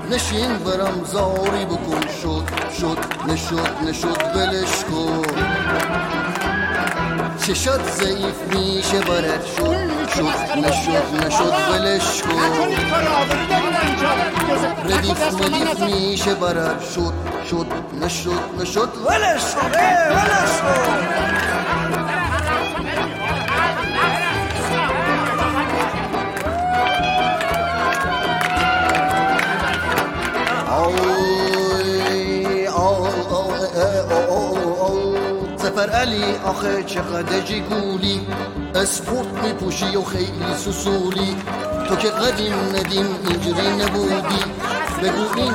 نشین برم زاری بکن شد نشد ولش کن چشات ضعیف میشه برد شد ولش کن ردیف میشه برد شد نشد ولش کن زفر علی آخه چقدر جیگولی اسپورت میپوشی و خیلی سوسولی تو که قدیم ندیم اینجوری نبودی بگو این